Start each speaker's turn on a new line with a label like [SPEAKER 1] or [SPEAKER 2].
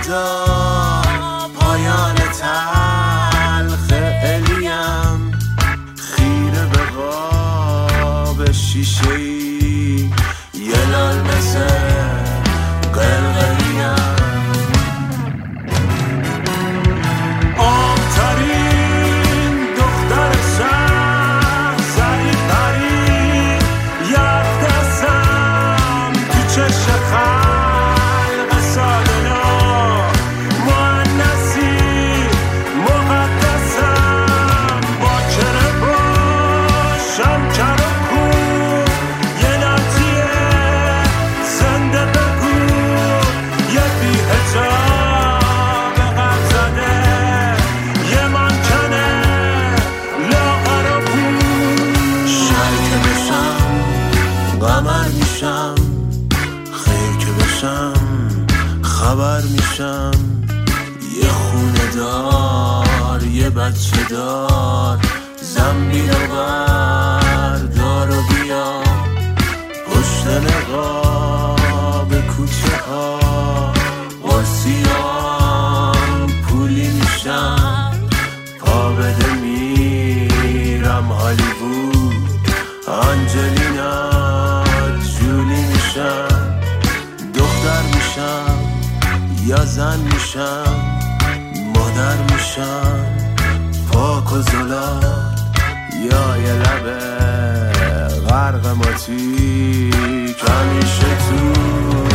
[SPEAKER 1] خدا پایان تلخ الیم، خیره به قاب شیشه‌ای یه لال مثل قلقلیم. آبترین دختر شهر سریع پرید یک دستم تو چشم خلق سادنا، مؤنثی مقدسم باکره باشم کر و کور، یه نتیه زنده بگو یه بی حجاب غم زده، یه منکنه لاغر و پور. شر که بشم قمر میشم، خیر که بشم خبر میشم، یه خونه دار یه بچه دار، زنبیل و بردار و بیا پشت نقاب کوچه ها، قرصیام پولی میشم، پا بده میرم هالیوود، آنجلینا جولی میشم، دختر میشم یا زن میشم، مادر میشم پاک و زلال، یا یه لبه غرق ماتیک همیشه تو